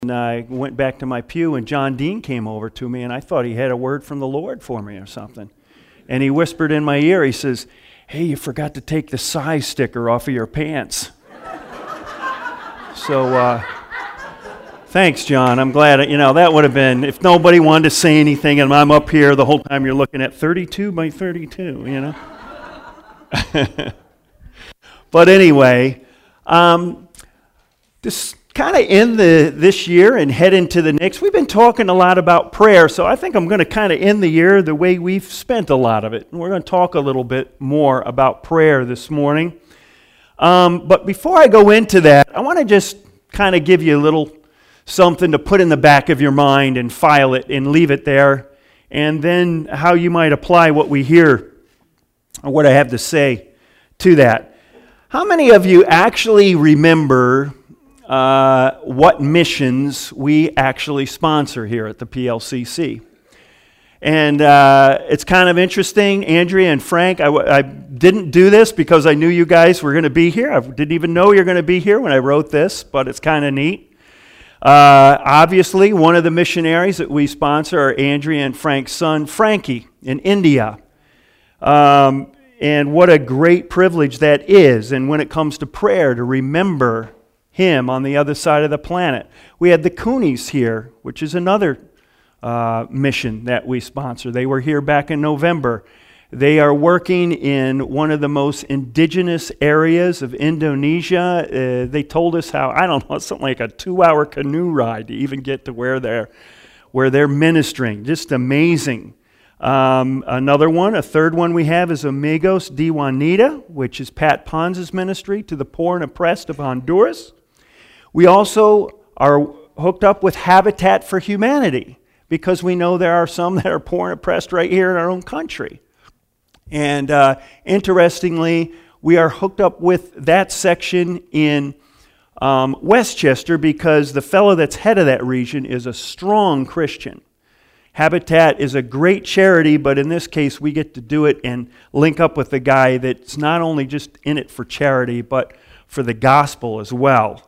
And I went back to my pew, and John Dean came over to me, and I thought he had a word from the Lord for me or something. And he whispered in my ear, he says, "Hey, you forgot to take the size sticker off of your pants." So, thanks, John. I'm glad, that would have been, if nobody wanted to say anything, and I'm up here the whole time you're looking at 32 by 32, But anyway, just kind of end this year and head into the next. We've been talking a lot about prayer, so I think I'm going to kind of end the year the way we've spent a lot of it. And we're going to talk a little bit more about prayer this morning. But before I go into that, I want to just kind of give you a little something to put in the back of your mind and file it and leave it there, and then how you might apply what we hear or what I have to say to that. How many of you actually remember what missions we actually sponsor here at the PLCC? And it's kind of interesting. Andrea and Frank, I didn't do this because I knew you guys were going to be here. I didn't even know you're going to be here when I wrote this, but it's kind of neat. Obviously, one of the missionaries that we sponsor are Andrea and Frank's son, Frankie, in India. And what a great privilege that is. And when it comes to prayer, to remember him on the other side of the planet. We had the Coonies here, which is another mission that we sponsor. They were here back in November. They are working in one of the most indigenous areas of Indonesia. They told us how, something like a 2-hour canoe ride to even get to where they're ministering. Just amazing. A third one we have is Amigos de Juanita, which is Pat Pons' ministry to the poor and oppressed of Honduras. We also are hooked up with Habitat for Humanity because we know there are some that are poor and oppressed right here in our own country. And interestingly, we are hooked up with that section in Westchester because the fellow that's head of that region is a strong Christian. Habitat is a great charity, but in this case, we get to do it and link up with the guy that's not only just in it for charity, but for the gospel as well.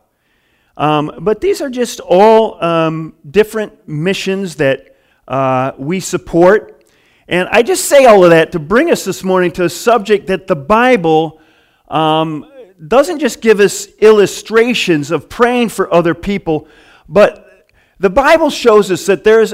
But these are just all different missions that we support. And I just say all of that to bring us this morning to a subject that the Bible doesn't just give us illustrations of praying for other people, but the Bible shows us that there's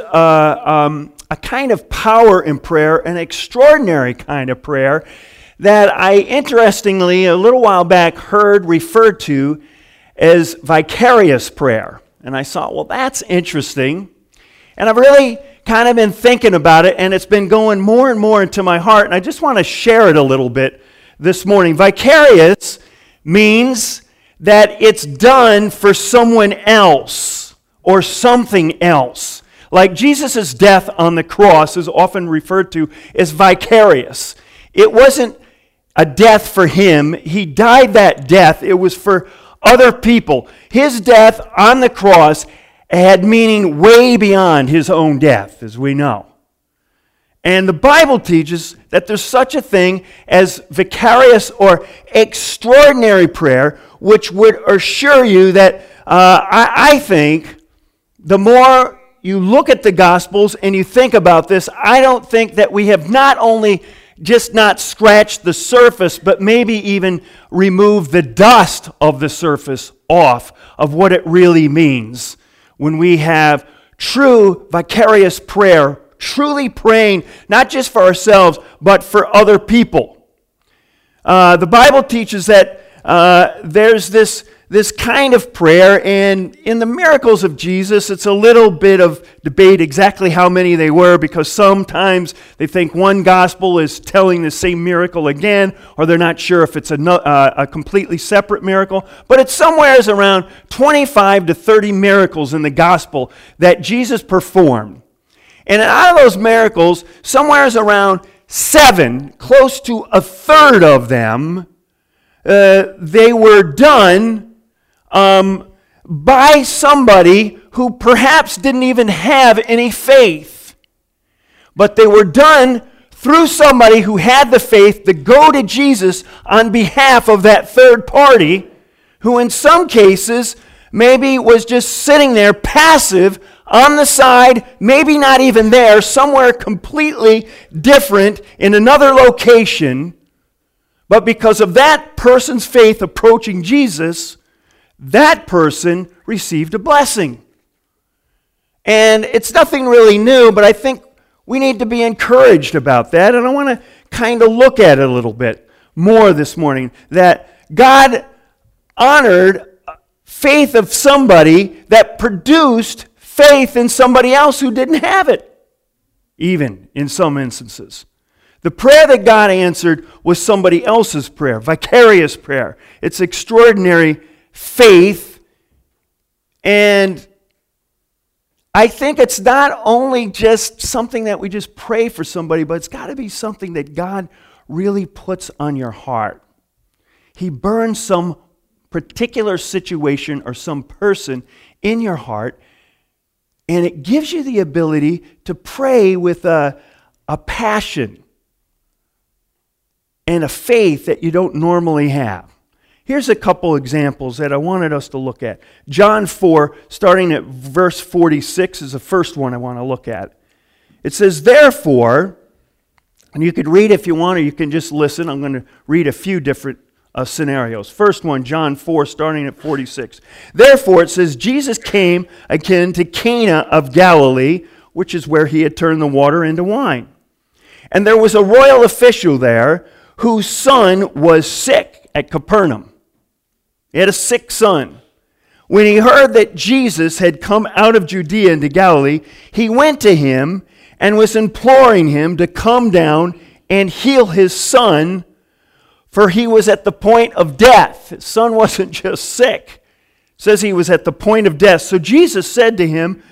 a kind of power in prayer, an extraordinary kind of prayer, that I interestingly, a little while back, heard referred to as vicarious prayer. And I thought, well, that's interesting. And I've really kind of been thinking about it, and it's been going more and more into my heart, and I just want to share it a little bit this morning. Vicarious means that it's done for someone else or something else. Like Jesus' death on the cross is often referred to as vicarious. It wasn't a death for him. He died that death. It was for other people. His death on the cross had meaning way beyond his own death, as we know. And the Bible teaches that there's such a thing as vicarious or extraordinary prayer, which would assure you that I think the more you look at the Gospels and you think about this, I don't think that we have not only just not scratched the surface, but maybe even removed the dust of the surface off of what it really means when we have true vicarious prayer, truly praying not just for ourselves, but for other people. The Bible teaches that there's this kind of prayer, and in the miracles of Jesus, it's a little bit of debate exactly how many they were, because sometimes they think one gospel is telling the same miracle again, or they're not sure if it's a completely separate miracle, but it's somewhere around 25 to 30 miracles in the gospel that Jesus performed. And out of those miracles, somewhere around 7, close to a third of them, they were done by somebody who perhaps didn't even have any faith. But they were done through somebody who had the faith to go to Jesus on behalf of that third party, who in some cases maybe was just sitting there passive on the side, maybe not even there, somewhere completely different in another location. But because of that person's faith approaching Jesus, that person received a blessing. And it's nothing really new, but I think we need to be encouraged about that. And I want to kind of look at it a little bit more this morning. That God honored faith of somebody that produced faith in somebody else who didn't have it, even in some instances. The prayer that God answered was somebody else's prayer, vicarious prayer. It's extraordinary faith. And I think it's not only just something that we just pray for somebody, but it's got to be something that God really puts on your heart. He burns some particular situation or some person in your heart, and it gives you the ability to pray with a passion and a faith that you don't normally have. Here's a couple examples that I wanted us to look at. John 4, starting at verse 46, is the first one I want to look at. It says, therefore, and you could read if you want, or you can just listen. I'm going to read a few different scenarios. First one, John 4, starting at 46. Therefore, it says, Jesus came again to Cana of Galilee, which is where he had turned the water into wine. And there was a royal official there whose son was sick at Capernaum. He had a sick son. When he heard that Jesus had come out of Judea into Galilee, he went to him and was imploring him to come down and heal his son, for he was at the point of death. His son wasn't just sick. It says he was at the point of death. So Jesus said to him,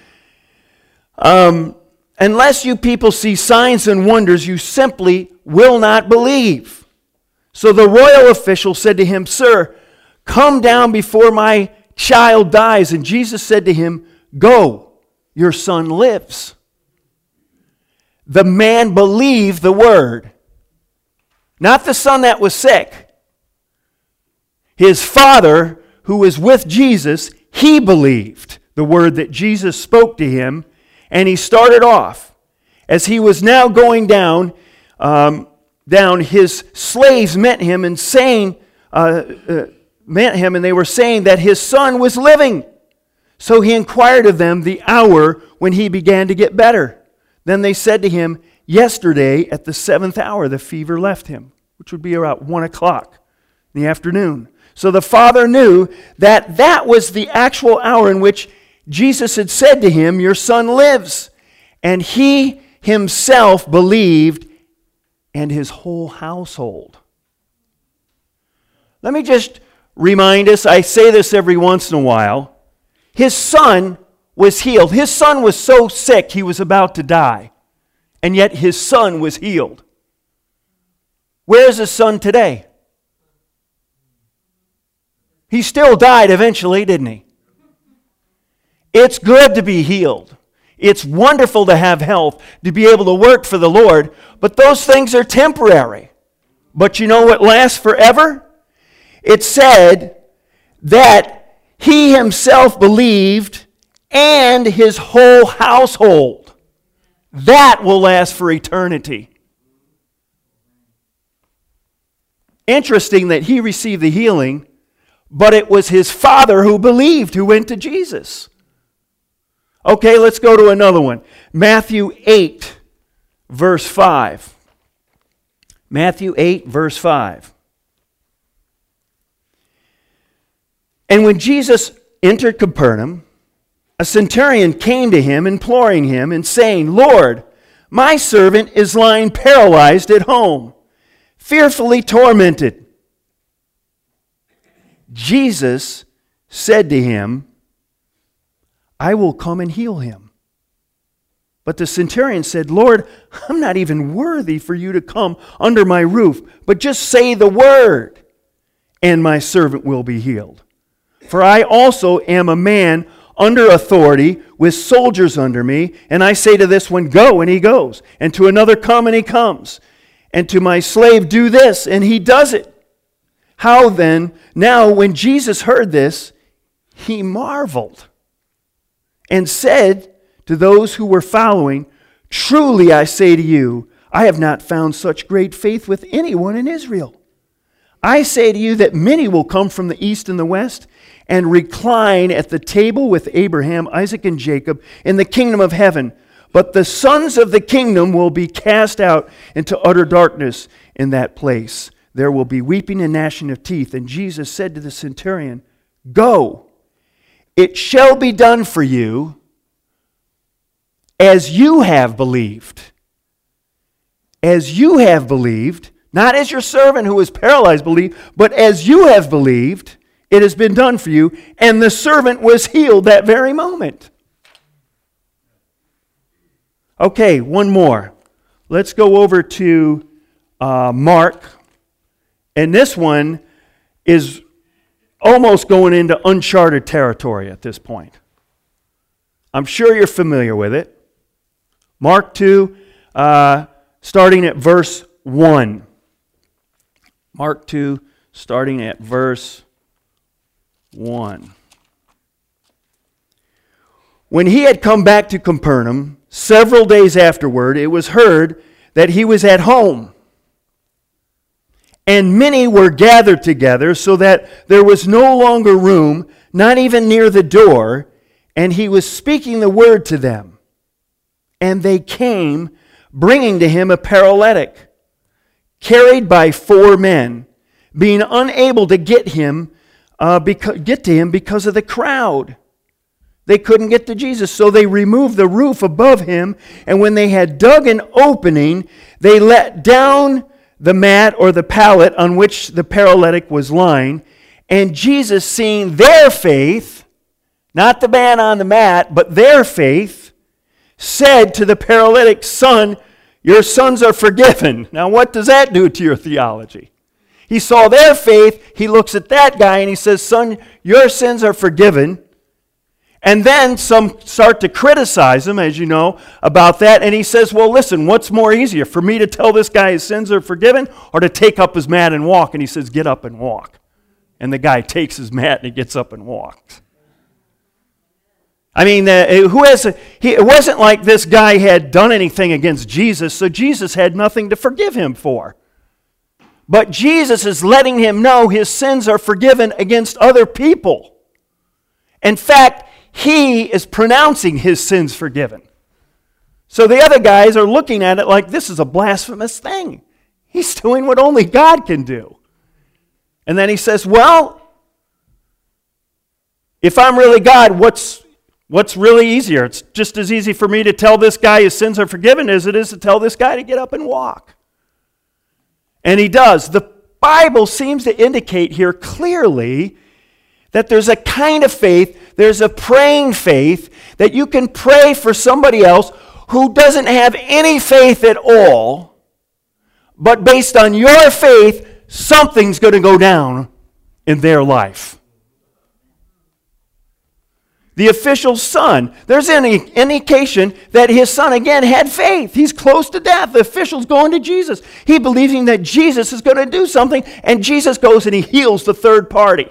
unless you people see signs and wonders, you simply will not believe. So the royal official said to him, sir, come down before my child dies. And Jesus said to him, go, your son lives. The man believed the word. Not the son that was sick. His father, who was with Jesus, he believed the word that Jesus spoke to him, and he started off. As he was now going down, his slaves met him and they were saying that his son was living. So he inquired of them the hour when he began to get better. Then they said to him, yesterday at the 7th hour the fever left him, which would be about 1 o'clock in the afternoon. So the father knew that that was the actual hour in which Jesus had said to him, your son lives. And he himself believed, and his whole household. Let me just remind us, I say this every once in a while, his son was healed. His son was so sick he was about to die, and yet his son was healed. Where's his son today? He still died eventually, didn't he? It's good to be healed. It's wonderful to have health, to be able to work for the Lord, but those things are temporary. But you know what lasts forever? It said that he himself believed and his whole household. That will last for eternity. Interesting that he received the healing, but it was his father who believed, who went to Jesus. Okay, let's go to another one. Matthew 8, verse 5. Matthew 8, verse 5. And when Jesus entered Capernaum, a centurion came to him, imploring him and saying, Lord, my servant is lying paralyzed at home, fearfully tormented. Jesus said to him, I will come and heal him. But the centurion said, Lord, I'm not even worthy for you to come under my roof, but just say the word, and my servant will be healed. For I also am a man under authority, with soldiers under me, and I say to this one, go, and he goes, and to another, come, and he comes, and to my slave, do this, and he does it. How then, now when Jesus heard this, he marveled and said to those who were following, "Truly I say to you, I have not found such great faith with anyone in Israel. I say to you that many will come from the east and the west and recline at the table with Abraham, Isaac, and Jacob in the kingdom of heaven. But the sons of the kingdom will be cast out into utter darkness in that place. There will be weeping and gnashing of teeth." And Jesus said to the centurion, "Go, it shall be done for you as you have believed." As you have believed, not as your servant who was paralyzed believed, but as you have believed, it has been done for you. And the servant was healed that very moment. Okay, one more. Let's go over to Mark. And this one is almost going into uncharted territory at this point. I'm sure you're familiar with it. Mark 2, starting at verse 1. Mark 2, starting at verse 1. When he had come back to Capernaum, several days afterward, it was heard that he was at home. And many were gathered together, so that there was no longer room, not even near the door, and he was speaking the word to them. And they came, bringing to him a paralytic, carried by 4 men, being unable to get to him because of the crowd. They couldn't get to Jesus, so they removed the roof above him, and when they had dug an opening, they let down the mat or the pallet on which the paralytic was lying. And Jesus, seeing their faith, not the man on the mat, but their faith, said to the paralytic, "Son, your sins are forgiven." Now, what does that do to your theology? He saw their faith, he looks at that guy, and he says, "Son, your sins are forgiven." And then some start to criticize him, as you know, about that. And he says, "Well, listen, what's more easier, for me to tell this guy his sins are forgiven or to take up his mat and walk?" And he says, "Get up and walk." And the guy takes his mat and he gets up and walks. I mean, it wasn't like this guy had done anything against Jesus, so Jesus had nothing to forgive him for. But Jesus is letting him know his sins are forgiven against other people. In fact, he is pronouncing his sins forgiven. So the other guys are looking at it like this is a blasphemous thing. He's doing what only God can do. And then he says, "Well, if I'm really God, what's really easier? It's just as easy for me to tell this guy his sins are forgiven as it is to tell this guy to get up and walk." And he does. The Bible seems to indicate here clearly that there's a kind of faith, there's a praying faith, that you can pray for somebody else who doesn't have any faith at all, but based on your faith, something's going to go down in their life. The official's son, there's any indication that his son again had faith. He's close to death. The official's going to Jesus. He believing that Jesus is going to do something, and Jesus goes and he heals the third party.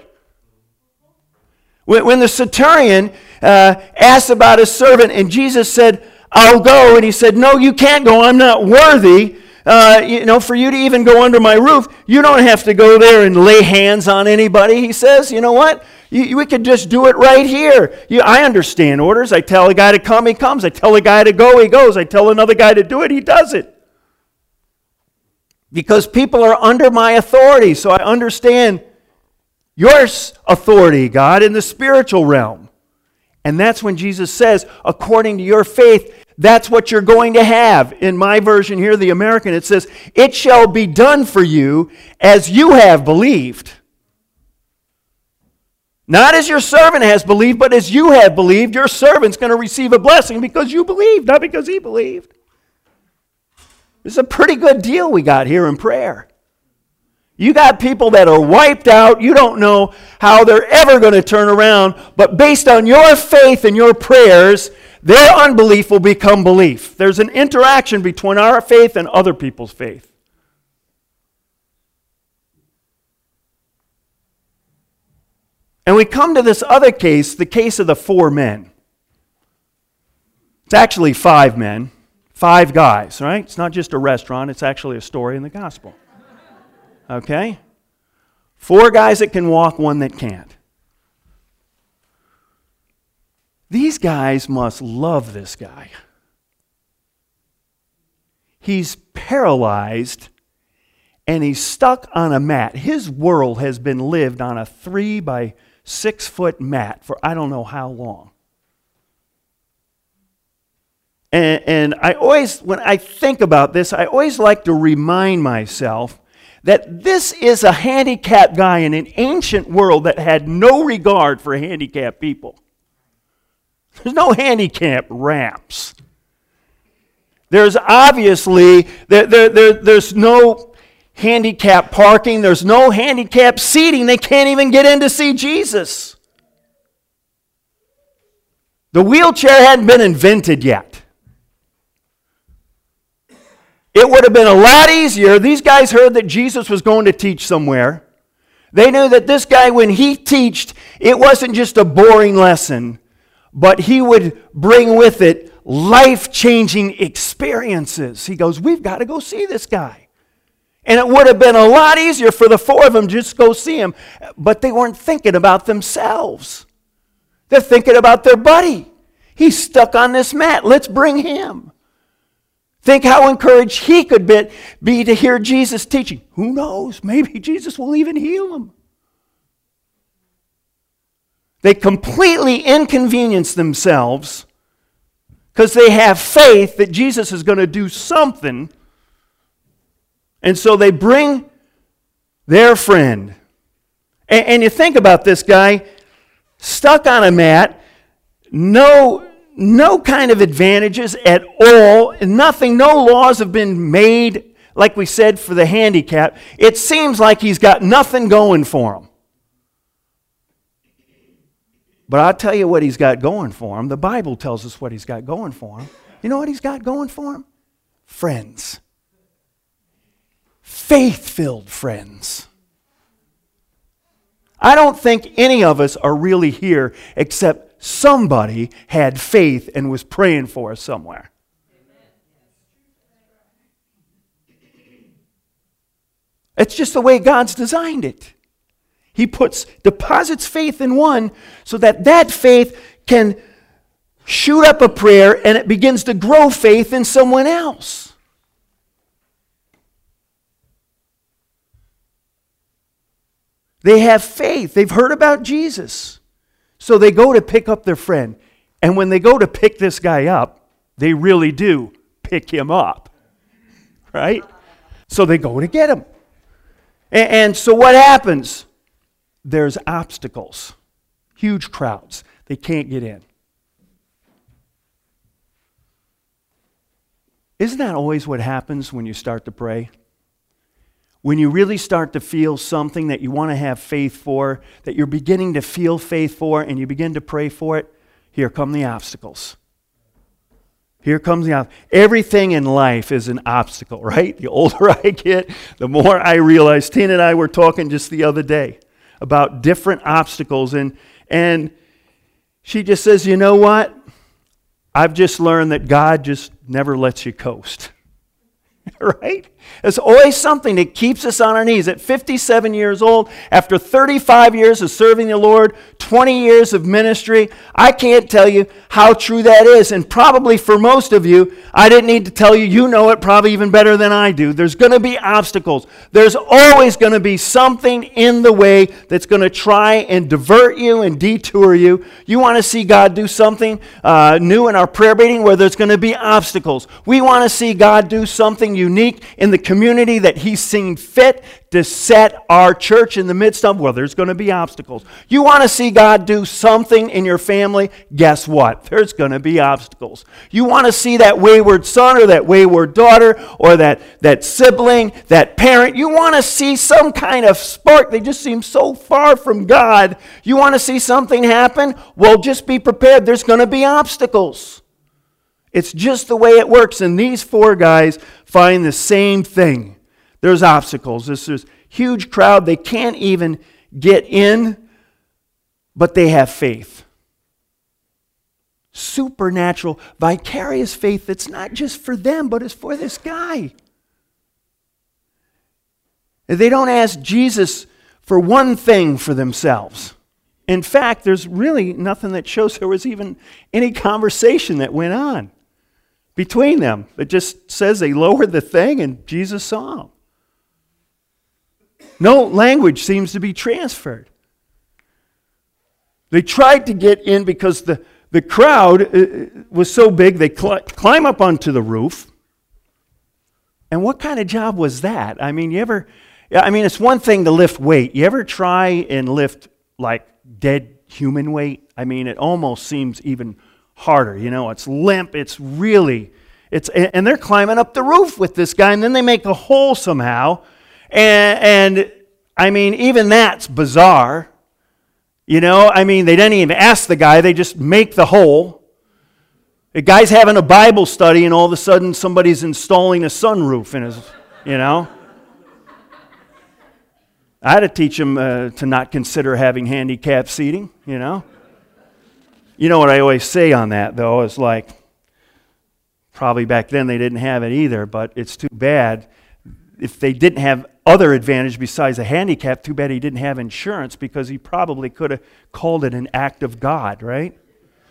When the centurion asked about his servant, and Jesus said, "I'll go," and he said, "No, you can't go. I'm not worthy for you to even go under my roof. You don't have to go there and lay hands on anybody." He says, "You know what? We could just do it right here. I understand orders. I tell a guy to come, he comes. I tell a guy to go, he goes. I tell another guy to do it, he does it. Because people are under my authority, so I understand your authority, God, in the spiritual realm." And that's when Jesus says, according to your faith, that's what you're going to have. In my version here, the American, it says, "It shall be done for you as you have believed." Not as your servant has believed, but as you have believed, your servant's going to receive a blessing because you believed, not because he believed. It's a pretty good deal we got here in prayer. You got people that are wiped out. You don't know how they're ever going to turn around. But based on your faith and your prayers, their unbelief will become belief. There's an interaction between our faith and other people's faith. And we come to this other case, the case of the 4 men. It's actually 5 men, 5 guys, right? It's not just a restaurant, it's actually a story in the gospel. Okay? 4 guys that can walk, 1 that can't. These guys must love this guy. He's paralyzed and he's stuck on a mat. His world has been lived on a 3 by 6 foot mat for I don't know how long. And I always, when I think about this, I always like to remind myself that this is a handicapped guy in an ancient world that had no regard for handicapped people. There's no handicap ramps. There's obviously, there's no handicap parking. There's no handicap seating. They can't even get in to see Jesus. The wheelchair hadn't been invented yet. It would have been a lot easier. These guys heard that Jesus was going to teach somewhere. They knew that this guy, when he taught, it wasn't just a boring lesson, but he would bring with it life-changing experiences. He goes, we've got to go see this guy. And it would have been a lot easier for the 4 of them to just go see him, but they weren't thinking about themselves. They're thinking about their buddy. He's stuck on this mat. Let's bring him. Think how encouraged he could be to hear Jesus teaching. Who knows? Maybe Jesus will even heal him. They completely inconvenience themselves because they have faith that Jesus is going to do something. And so they bring their friend. And you think about this guy, stuck on a mat, no kind of advantages at all, nothing, no laws have been made, like we said, for the handicap. It seems like he's got nothing going for him. But I'll tell you what he's got going for him. The Bible tells us what he's got going for him. You know what he's got going for him? Friends. Faith-filled friends. I don't think any of us are really here except somebody had faith and was praying for us somewhere. It's just the way God's designed it. He deposits faith in one so that faith can shoot up a prayer and it begins to grow faith in someone else. They have faith. They've heard about Jesus. So they go to pick up their friend. And when they go to pick this guy up, they really do pick him up. Right? So they go to get him. And so what happens? There's obstacles. Huge crowds. They can't get in. Isn't that always what happens when you start to pray? When you really start to feel something that you want to have faith for, that you're beginning to feel faith for, and you begin to pray for it, here come the obstacles. Here comes the obstacle. Everything in life is an obstacle, right? The older I get, the more I realize. Tina and I were talking just the other day about different obstacles, and she just says, you know what? I've just learned that God just never lets you coast. Right? There's always something that keeps us on our knees. At 57 years old, after 35 years of serving the Lord, 20 years of ministry, I can't tell you how true that is. And probably for most of you, I didn't need to tell you, you know it probably even better than I do. There's going to be obstacles. There's always going to be something in the way that's going to try and divert you and detour you. You want to see God do something new in our prayer meeting where there's going to be obstacles. We want to see God do something unique in the community that He's seen fit to set our church in the midst of. Well, there's going to be obstacles. You want to see God do something in your family? Guess what? There's going to be obstacles. You want to see that wayward son or that wayward daughter or that sibling, that parent. You want to see some kind of spark. They just seem so far from God. You want to see something happen? Well, just be prepared. There's going to be obstacles. It's just the way it works. And these 4 guys find the same thing. There's obstacles. This huge crowd. They can't even get in. but they have faith. Supernatural, vicarious faith that's not just for them, but it's for this guy. They don't ask Jesus for one thing for themselves. In fact, there's really nothing that shows there was even any conversation that went on between them. It just says they lowered the thing and Jesus saw them. No language seems to be transferred. They tried to get in because the crowd was so big, they climb up onto the roof. And what kind of job was that? I mean, it's one thing to lift weight. You ever try and lift like dead human weight? I mean, it almost seems even harder. It's limp. And they're climbing up the roof with this guy, and then they make a hole somehow. And I mean, even that's bizarre. They didn't even ask the guy. They just make the hole. The guy's having a Bible study, and all of a sudden somebody's installing a sunroof in his, I had to teach him to not consider having handicapped seating, You know what I always say on that, though, is like, probably back then they didn't have it either, but it's too bad. If they didn't have other advantage besides a handicap, too bad he didn't have insurance, because he probably could have called it an act of God, right?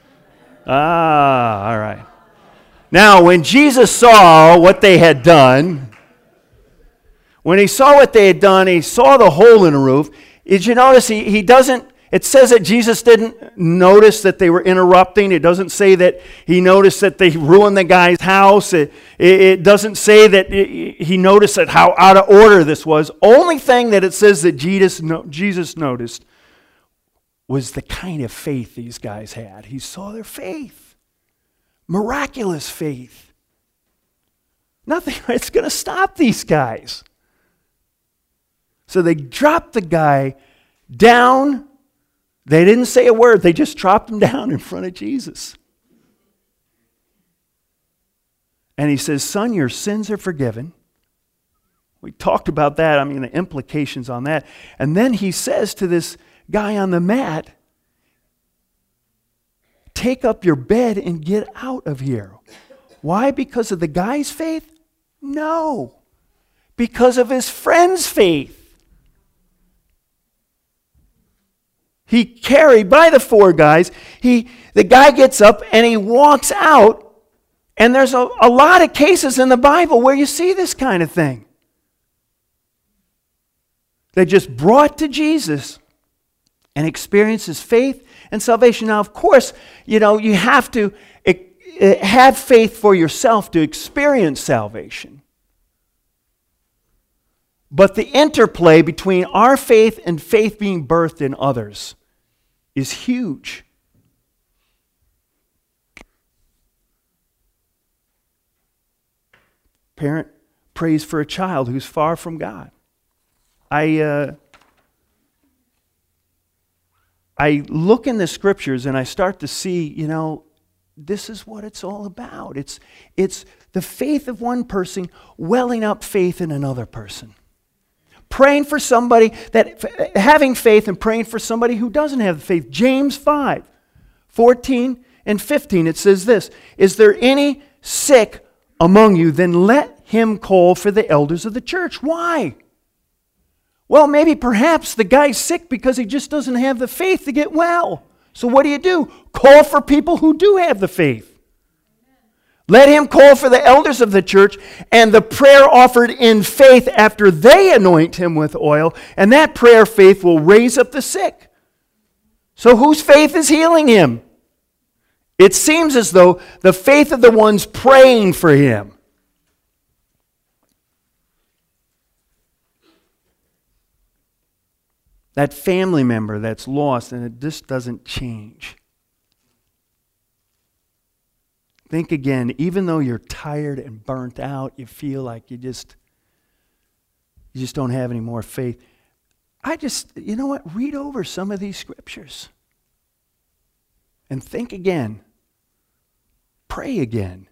All right. Now, when Jesus saw what they had done, he saw the hole in the roof. Did you notice he doesn't, it says that Jesus didn't notice that they were interrupting. It doesn't say that he noticed that they ruined the guy's house. It doesn't say that he noticed that how out of order this was. Only thing that it says that Jesus noticed was the kind of faith these guys had. He saw their faith. Miraculous faith. Nothing is going to stop these guys. So they dropped the guy down. They didn't say a word. They just dropped him down in front of Jesus. And he says, "Son, your sins are forgiven." We talked about that. The implications on that. And then he says to this guy on the mat, "Take up your bed and get out of here." Why? Because of the guy's faith? No. Because of his friend's faith. He carried by the four guys. The guy gets up and he walks out. And there's a lot of cases in the Bible where you see this kind of thing. They just brought to Jesus and experienced his faith and salvation. Now, of course, you have to have faith for yourself to experience salvation. But the interplay between our faith and faith being birthed in others is huge. Parent prays for a child who's far from God. I look in the scriptures and I start to see, this is what it's all about. It's the faith of one person welling up faith in another person. Praying for somebody, having faith and praying for somebody who doesn't have the faith. James 5:14 and 15, it says this: "Is there any sick among you? Then let him call for the elders of the church." Why? Well, perhaps the guy's sick because he just doesn't have the faith to get well. So what do? Call for people who do have the faith. Let him call for the elders of the church, and the prayer offered in faith after they anoint him with oil, and that prayer faith will raise up the sick. So whose faith is healing him? It seems as though the faith of the ones praying for him. That family member that's lost and it just doesn't change. Think again, even though you're tired and burnt out, you feel like you just don't have any more faith. Read over some of these scriptures. And think again. Pray again.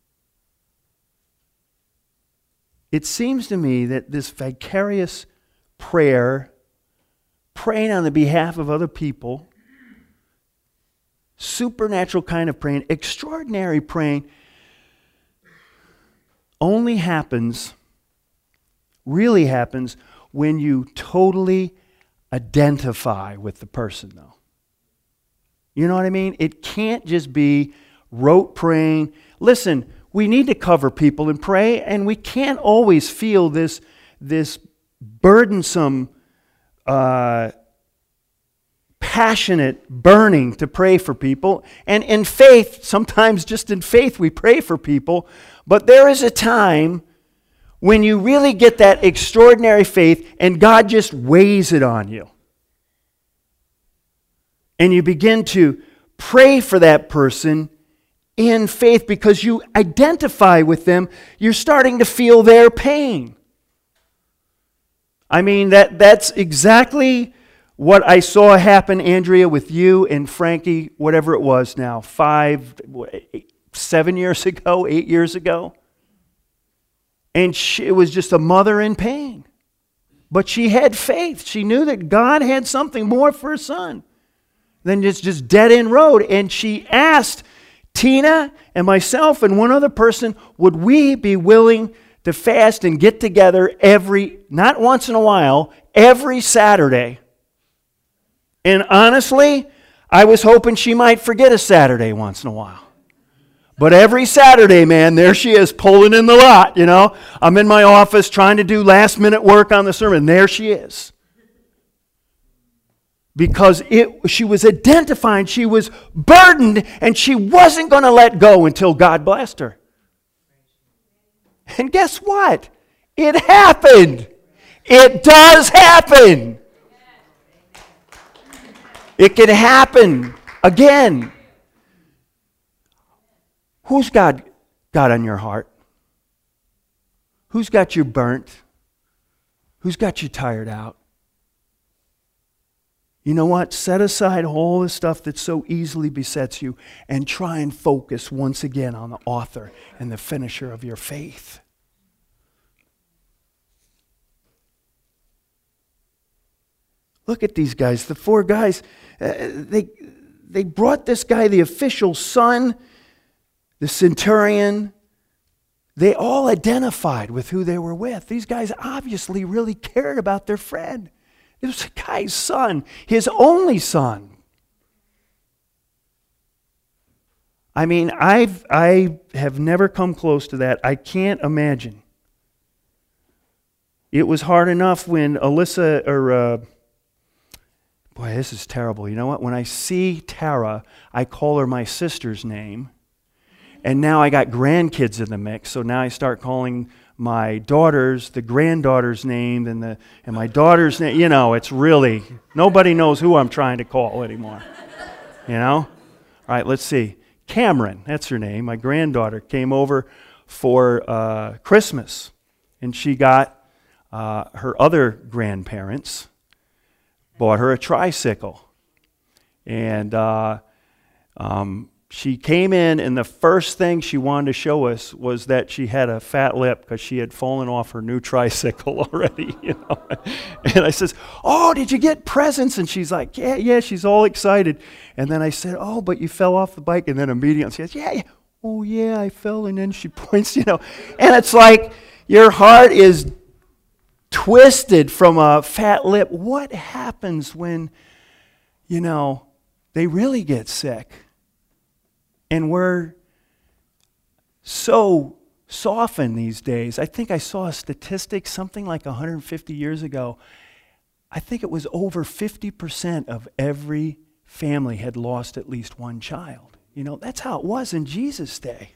It seems to me that this vicarious prayer, praying on the behalf of other people, supernatural kind of praying, extraordinary praying, only happens, really happens, when you totally identify with the person, though. You know what I mean? It can't just be rote praying. Listen, we need to cover people and pray, and we can't always feel this burdensome, passionate burning to pray for people. And in faith, sometimes just in faith we pray for people, but there is a time when you really get that extraordinary faith and God just weighs it on you. And you begin to pray for that person in faith because you identify with them. You're starting to feel their pain. I mean, that's exactly what I saw happen, Andrea, with you and Frankie, whatever it was now, 7 years ago, 8 years ago. And it was just a mother in pain. But she had faith. She knew that God had something more for her son than just dead-end road. And she asked Tina and myself and one other person, would we be willing to fast and get together not once in a while, every Saturday? And honestly, I was hoping she might forget a Saturday once in a while. But every Saturday, man, there she is pulling in the lot, you know. I'm in my office trying to do last-minute work on the sermon. There she is. Because she was identifying, she was burdened, and she wasn't going to let go until God blessed her. And guess what? It happened. It does happen. It can happen again. Who's got on your heart? Who's got you burnt? Who's got you tired out? You know what? Set aside all the stuff that so easily besets you and try and focus once again on the author and the finisher of your faith. Look at these guys, the four guys. They brought this guy, the official son, the centurion. They all identified with who they were with. These guys obviously really cared about their friend. It was the guy's son, his only son. I mean, I have never come close to that. I can't imagine. It was hard enough when Alyssa, boy, this is terrible. You know what? When I see Tara, I call her my sister's name. And now I got grandkids in the mix, so now I start calling my daughters the granddaughter's name and my daughter's name. You know, it's really, nobody knows who I'm trying to call anymore. You know? All right, let's see. Cameron, that's her name. My granddaughter came over for Christmas, and she got her other grandparents bought her a tricycle. And she came in, and the first thing she wanted to show us was that she had a fat lip because she had fallen off her new tricycle already. You know? And I says, "Oh, did you get presents?" And she's like, yeah. She's all excited. And then I said, "Oh, but you fell off the bike." And then immediately she says, yeah. "Oh, yeah, I fell." And then she points, you know. And it's like your heart is twisted from a fat lip. What happens when, you know, they really get sick? And we're so softened these days. I think I saw a statistic, something like 150 years ago. I think it was over 50% of every family had lost at least one child. You know, that's how it was in Jesus' day.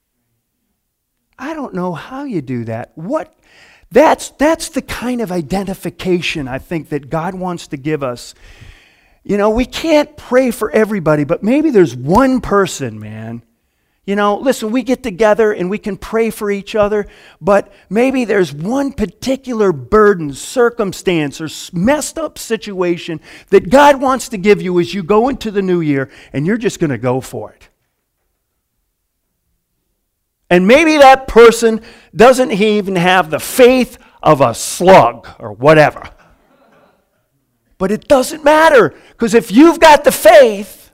I don't know how you do that. That's the kind of identification I think that God wants to give us. You know, we can't pray for everybody, but maybe there's one person, man. You know, listen, we get together and we can pray for each other, but maybe there's one particular burden, circumstance, or messed up situation that God wants to give you as you go into the new year, and you're just going to go for it. And maybe that person doesn't even have the faith of a slug or whatever. But it doesn't matter, because if you've got the faith,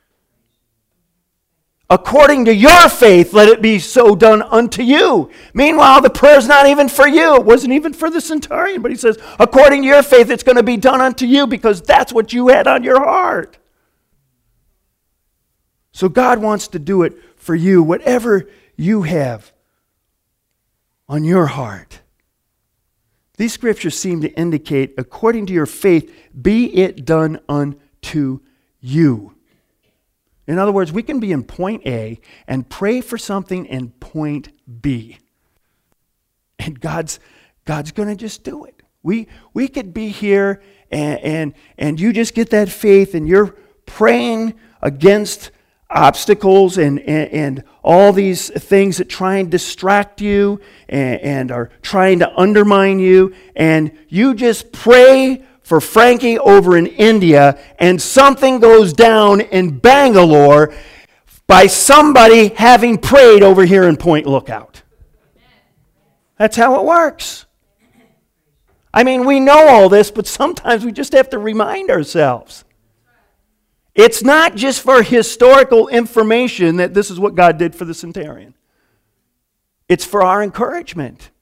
according to your faith, let it be so done unto you. Meanwhile, the prayer's not even for you. It wasn't even for the centurion, but he says, according to your faith, it's going to be done unto you, because that's what you had on your heart. So God wants to do it for you, whatever you have on your heart. These scriptures seem to indicate, according to your faith, be it done unto you. In other words, we can be in point A and pray for something in point B. And God's going to just do it. We could be here and you just get that faith and you're praying against obstacles and all these things that try and distract you and are trying to undermine you, and you just pray for Frankie over in India, and something goes down in Bangalore by somebody having prayed over here in Point Lookout. That's how it works. I mean, we know all this, but sometimes we just have to remind ourselves. It's not just for historical information that this is what God did for the centurion. It's for our encouragement.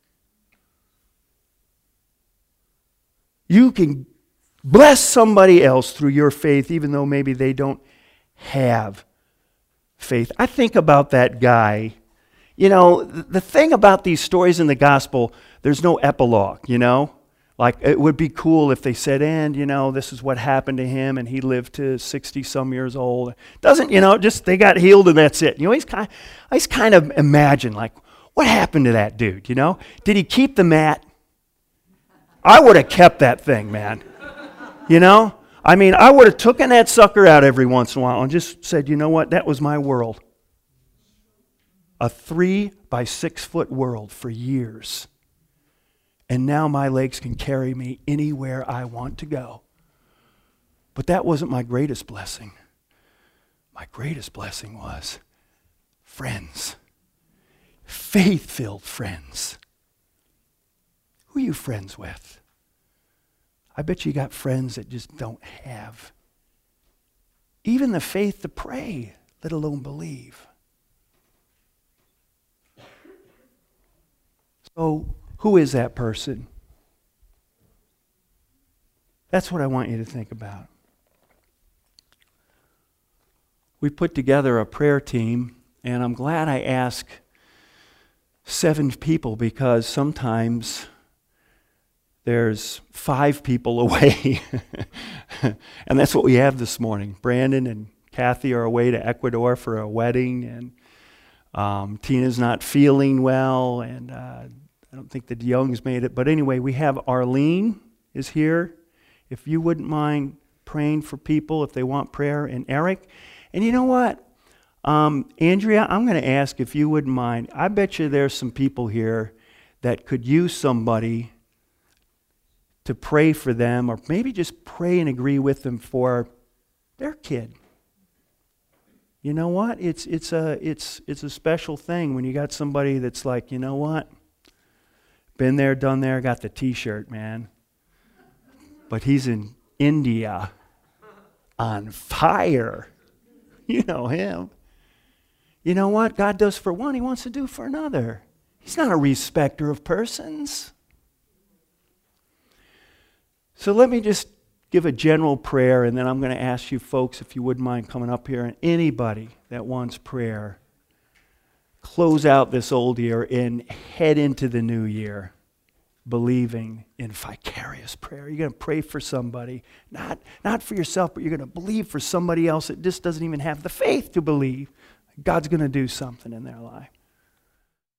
You can bless somebody else through your faith, even though maybe they don't have faith. I think about that guy. You know, the thing about these stories in the gospel, there's no epilogue, you know? Like, it would be cool if they said, and, you know, this is what happened to him, and he lived to 60-some years old. Doesn't, you know, just they got healed and that's it. You know, I just kind of imagine, like, what happened to that dude, you know? Did he keep the mat? I would have kept that thing, man. You know? I mean, I would have taken that sucker out every once in a while and just said, you know what, that was my world. A 3 by 6 foot world for years. And now my legs can carry me anywhere I want to go. But that wasn't my greatest blessing. My greatest blessing was friends. Faith-filled friends. Who are you friends with? I bet you got friends that just don't have even the faith to pray, let alone believe. So, who is that person? That's what I want you to think about. We put together a prayer team, and I'm glad I asked 7 people, because sometimes there's 5 people away. And that's what we have this morning. Brandon and Kathy are away to Ecuador for a wedding, and Tina's not feeling well, and I don't think the Youngs made it. But anyway, we have Arlene is here. If you wouldn't mind praying for people if they want prayer, and Eric. And you know what? Andrea, I'm going to ask if you wouldn't mind. I bet you there's some people here that could use somebody to pray for them, or maybe just pray and agree with them for their kid. You know what? It's a special thing when you got somebody that's like, you know what? Been there, done there, got the t-shirt, man. But he's in India on fire. You know him. You know what God does for one, he wants to do for another. He's not a respecter of persons. So let me just give a general prayer, and then I'm going to ask you folks if you wouldn't mind coming up here, and anybody that wants prayer, close out this old year and head into the new year believing in vicarious prayer. You're going to pray for somebody, not for yourself, but you're going to believe for somebody else that just doesn't even have the faith to believe God's going to do something in their life.